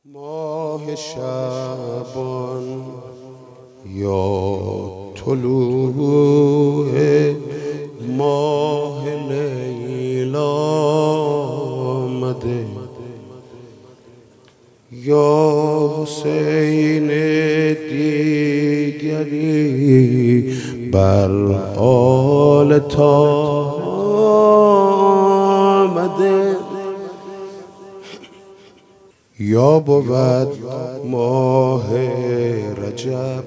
ماه شعبان یا طلوع ماه لیل آمده، یا حسین دیگری بر آل طه آمده، یا بود ماه رجب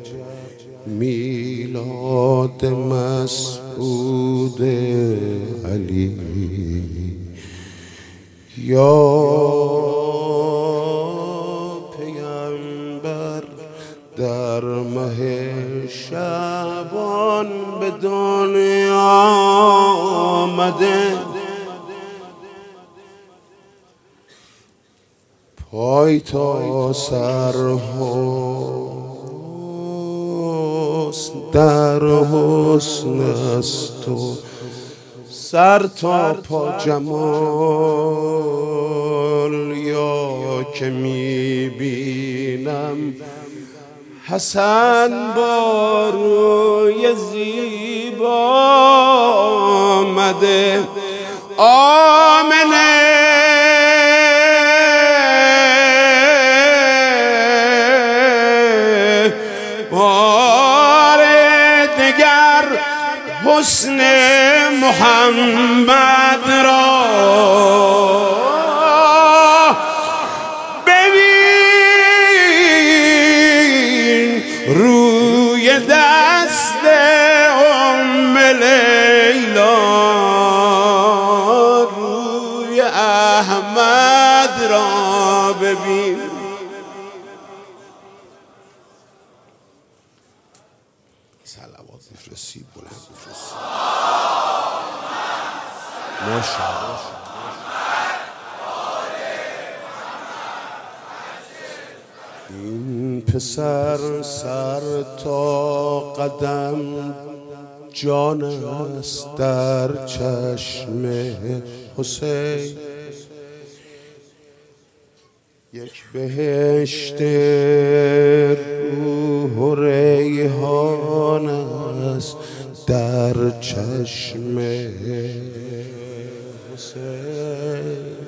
میلاد مسعود علی، یا پیامبر در ماه شعبان به دنیا آمده، پای تا سر حسن در حسن است و سر تا پا جمال، یا که میبینم حسن با روی زیبا آمده، آمنه بار دگر حسن محمد را ببین، روی دست ام لیلا روی احمد را ببین. صلوات میفرستی، بلند میفرستی. ماشاءالله. این پسر سر تا قدم جان است در چشم حسین، یک بهشت روح و ریحان است در چشم حسین،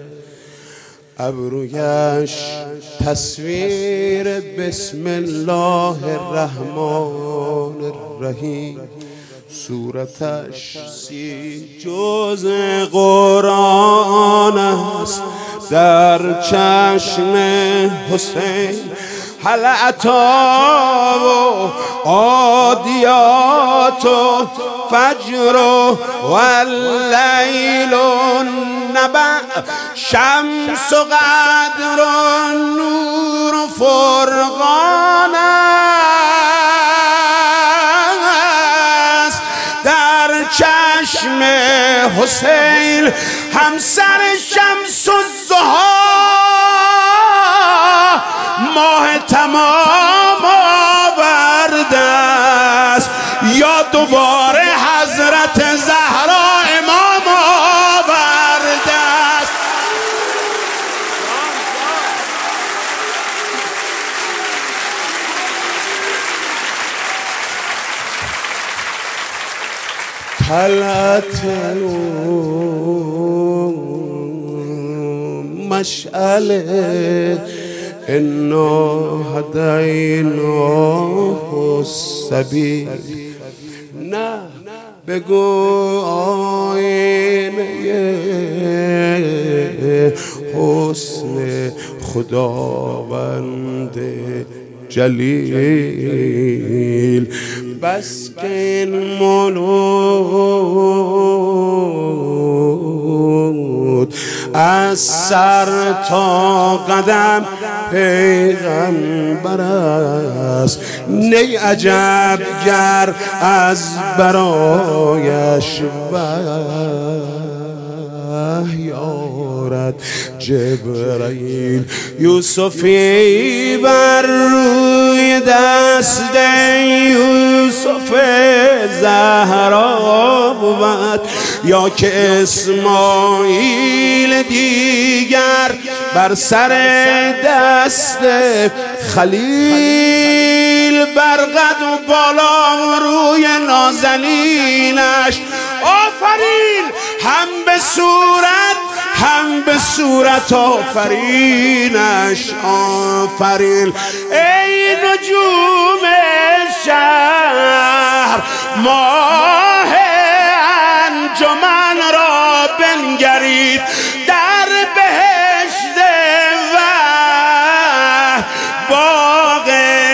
ابرویش تصویر بسم الله الرحمن الرحیم، صورتش 30 جز قرآن است در چشم حسین، حلعتا و عادیات و فجر و اللیل و نبع، شمس و قدر و نور و فرقان است در چشم حسین، همسر شمس الضحی ماه تمام آورده است، یا دوباره حضرت زهرا امام آورده است. طلعت مشعله انا هدیناه السبیل، نه بگو آینه حسن خداوند جلیل، بس که این مولود از سر تا قدم پیغمبر است، نی عجب گر از برایش وحی آرد جبرائیل، یوسفی بر روی دست یوسف زهرا بود، یا که اسماعیل دیگر بر سر دست خلیل، بر قد و بالا و روی نازنینش. آفرین هم به صورت هم به صورت آفرینش. آفرین ای نجوم شهر، ماه انجمن را بنگرید، در بهشت وحی باغ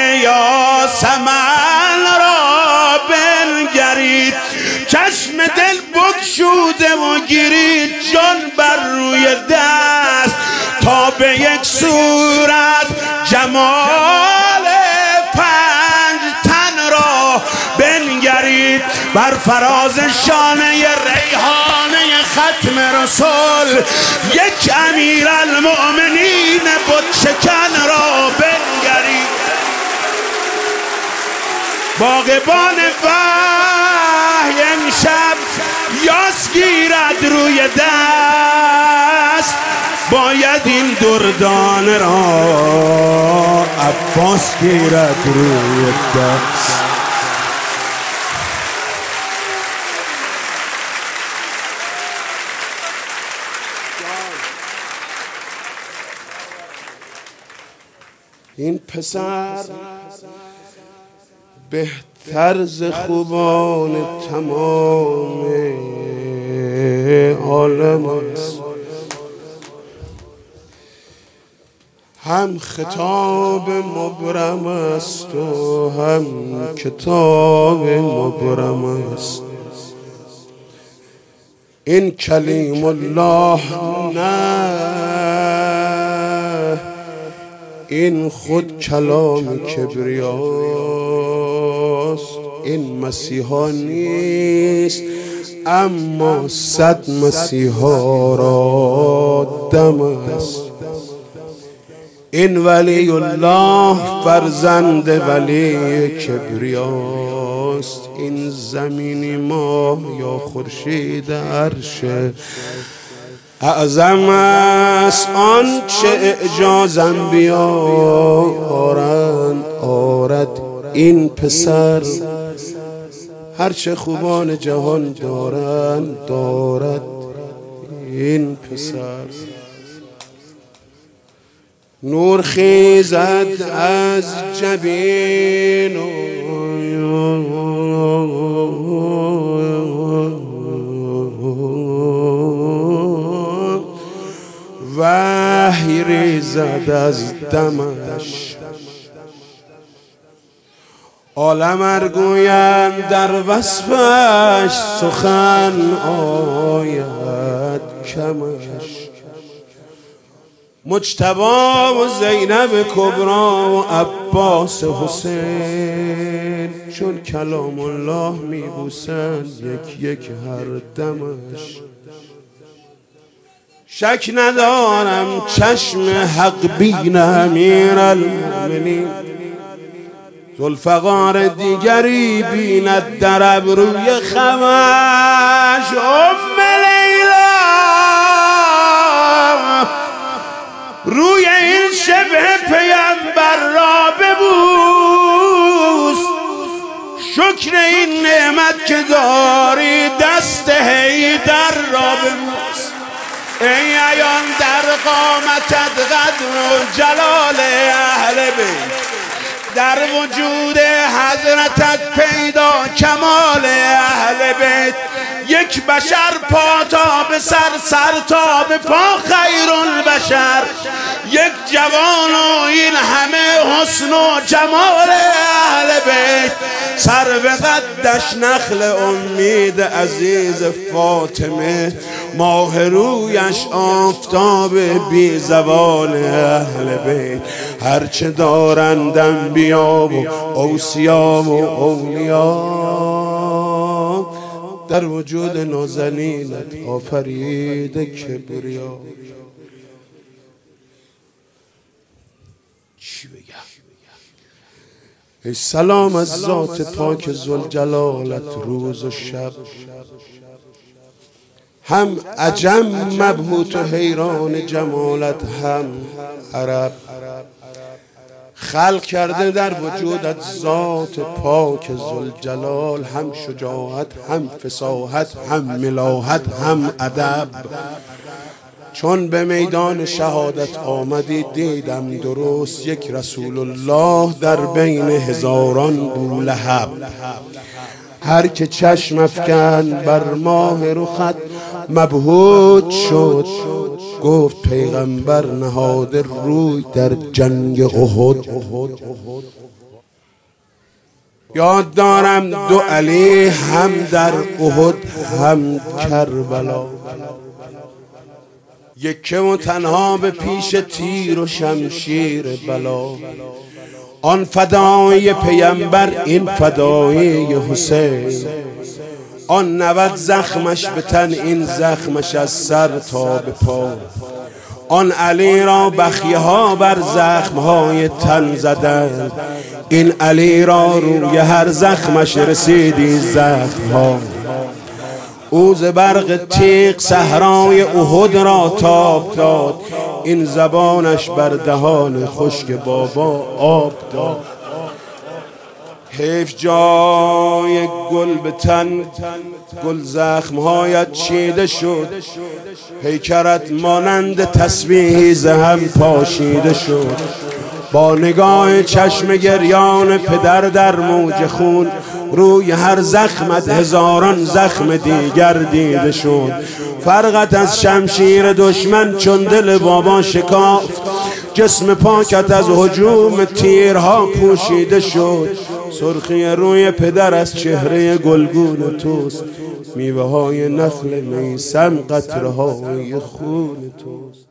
یاسمن را بنگرید. چشم دل بگشوده و گیرید جان بر روی دست، تا به یک صورت جمال پنج تن را بنگرید. بر فراز شانه ریحانه ختم رسول، یک امیرالمؤمنین بت شکن را بنگرید. باغبان وحی امشب یاس گیرد روی دست، باید این دردانه را عباس گیرد روی دست. این پسر بهتر ز خوبان تمام عالم است، هم خطاب مبرم است و هم کتاب مبرم است. این کلیم الله نه، این خود کلام کبریاست. این مسیحا نیست اما صد مسیحا را دم است. این ولی الله فرزند ولی کبریاست. این زمینی ماه یا خورشید عرش اعظم است. آنچه اعجاز انبیا آرد این پسر، هرچه خوبان جهان دارد این پسر. نور خیزد از جبین وحی ریزد از دمش. عالم ارگویند در وصفش، سخن آید کمش. مجتبی و زینب کبرا و عباس حسین، چون کلام الله میبوسند یک یک هر دمش. شک ندارم چشم حق بین امیرالمؤمنین، ذوالفقار دیگری بیند در ابروی خمش. ام لیلا روی این شبه پیغمبر را ببوس، شکر این نعمت که داری دست حیدر را ببوس. ای عیان در قامتت قدر و جلال اهل بیت، در وجود حضرتت پیدا کمال اهل بیت. یک بشر پا تا به سر، سر تا به پا خیر البشر. یک جوان و این همه حسن و جمال اهل بیت. سر به قدش نخل امید عزیز فاطمه، ماه رویش آفتاب بی زوال اهل بیت. هرچه دارند انبیا و اوصیا و اولیا، در وجود نازنینت آفرید کبریا. چی بگم؟ ای سلام از ذات پاک ذوالجلالت روز و شب، هم عجم مبهوت و حیران جمالت، هم عرب خلق کرده در وجودت ذات پاک ذوالجلال، هم شجاعت، هم فصاحت، هم ملاحت، هم ادب. چون به میدان شهادت آمدی دیدم درست یک رسول الله در بین هزاران بولهب. هر که چشم افکن بر ماه رخت مبهوت شد، گفت پیغمبر نهاده روی در جنگ احد. یاد دارم دو علی هم در احد هم کربلا، یکه و تنها به پیش تیر و شمشیر بلا. آن فدای پیامبر این فدای حسین، آن 90 زخمش به تن این زخمش از سر تا به پا. آن علی را بخیه ها بر زخمهای تن زدند، این علی را روی هر زخمش رسیدی زخمها. او ز برق تیغ صحرای احد را تاب داد، این زبانش بر دهان خشک بابا آب داد. حیف جای گل به تن گل زخمهایت چیده شد، پیکرت مانند تسبیحی ز هم پاشیده شد. با نگاه چشم گریان پدر در موج خون، روی هر زخمت هزاران زخم دیگر دیده شد. فرقت از شمشیر دشمن چون دل بابا شکافت، جسم پاکت از هجوم تیرها پوشیده شد. سرخی روی پدر از چهره گلگون توست، میوه های نخل میسم قطره های خون توست.